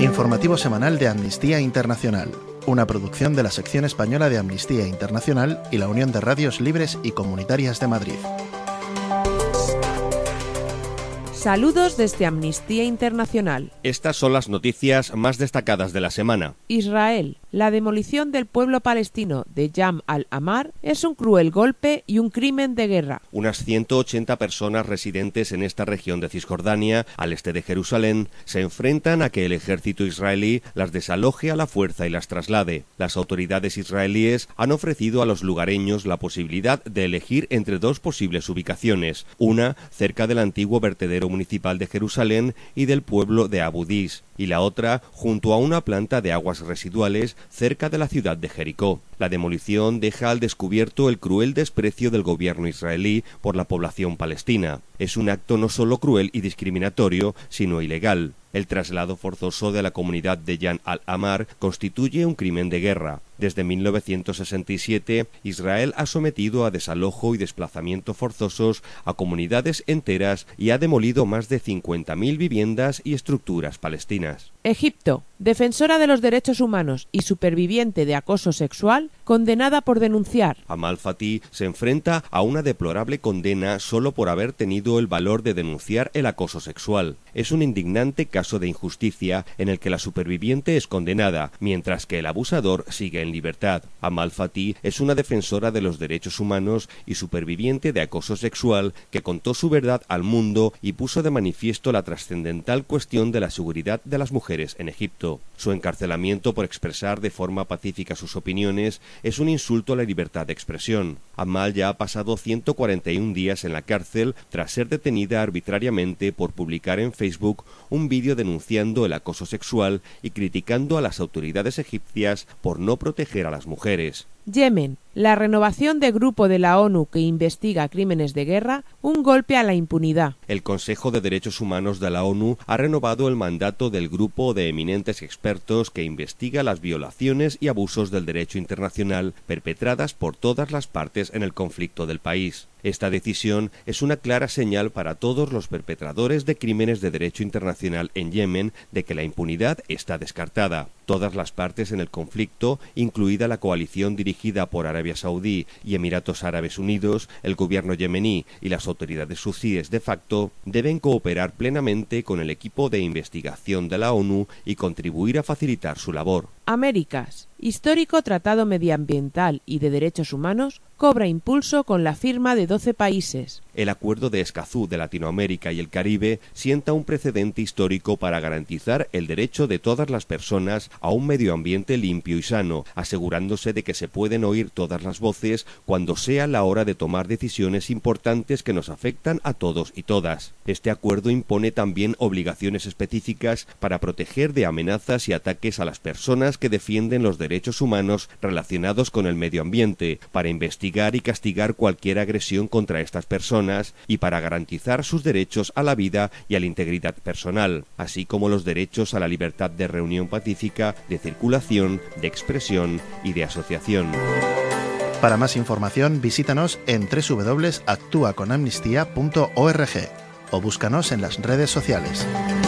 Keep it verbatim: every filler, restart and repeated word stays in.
Informativo semanal de Amnistía Internacional, una producción de la sección española de Amnistía Internacional y la Unión de Radios Libres y Comunitarias de Madrid. Saludos desde Amnistía Internacional. Estas son las noticias más destacadas de la semana. Israel. La demolición del pueblo palestino de Yam al-Amar es un cruel golpe y un crimen de guerra. Unas ciento ochenta personas residentes en esta región de Cisjordania, al este de Jerusalén, se enfrentan a que el ejército israelí las desaloje a la fuerza y las traslade. Las autoridades israelíes han ofrecido a los lugareños la posibilidad de elegir entre dos posibles ubicaciones, una cerca del antiguo vertedero municipal de Jerusalén y del pueblo de Abu Dis, y la otra junto a una planta de aguas residuales cerca de la ciudad de Jericó. La demolición deja al descubierto el cruel desprecio del gobierno israelí por la población palestina. Es un acto no solo cruel y discriminatorio, sino ilegal. El traslado forzoso de la comunidad de Yam al-Amar constituye un crimen de guerra. Desde mil novecientos sesenta y siete, Israel ha sometido a desalojo y desplazamiento forzosos a comunidades enteras y ha demolido más de cincuenta mil viviendas y estructuras palestinas. Egipto. Defensora de los derechos humanos y superviviente de acoso sexual, condenada por denunciar. Amal Fatih se enfrenta a una deplorable condena solo por haber tenido el valor de denunciar el acoso sexual. Es un indignante caso de injusticia en el que la superviviente es condenada, mientras que el abusador sigue en libertad. Amal Fatih es una defensora de los derechos humanos y superviviente de acoso sexual que contó su verdad al mundo y puso de manifiesto la trascendental cuestión de la seguridad de las mujeres en Egipto. Su encarcelamiento por expresar de forma pacífica sus opiniones es un insulto a la libertad de expresión. Amal ya ha pasado ciento cuarenta y un días en la cárcel tras ser detenida arbitrariamente por publicar en Facebook un vídeo denunciando el acoso sexual y criticando a las autoridades egipcias por no proteger a las mujeres. Yemen. La renovación de grupo de la ONU que investiga crímenes de guerra, un golpe a la impunidad. El Consejo de Derechos Humanos de la ONU ha renovado el mandato del grupo de eminentes expertos que investiga las violaciones y abusos del derecho internacional perpetradas por todas las partes en el conflicto del país. Esta decisión es una clara señal para todos los perpetradores de crímenes de derecho internacional en Yemen de que la impunidad está descartada. Todas las partes en el conflicto, incluida la coalición dirigida por Arabia Saudí y Emiratos Árabes Unidos, el gobierno yemení y las autoridades hutíes de facto, deben cooperar plenamente con el equipo de investigación de la ONU y contribuir a facilitar su labor. Américas. Histórico Tratado Medioambiental y de Derechos Humanos cobra impulso con la firma de doce países. El Acuerdo de Escazú de Latinoamérica y el Caribe sienta un precedente histórico para garantizar el derecho de todas las personas a un medio ambiente limpio y sano, asegurándose de que se pueden oír todas las voces cuando sea la hora de tomar decisiones importantes que nos afectan a todos y todas. Este acuerdo impone también obligaciones específicas para proteger de amenazas y ataques a las personas que defienden los derechos humanos relacionados con el medio ambiente, para investigar y castigar cualquier agresión contra estas personas y para garantizar sus derechos a la vida y a la integridad personal, así como los derechos a la libertad de reunión pacífica, de circulación, de expresión y de asociación. Para más información, visítanos en doble u doble u doble u punto actúa con amnistía punto org o búscanos en las redes sociales.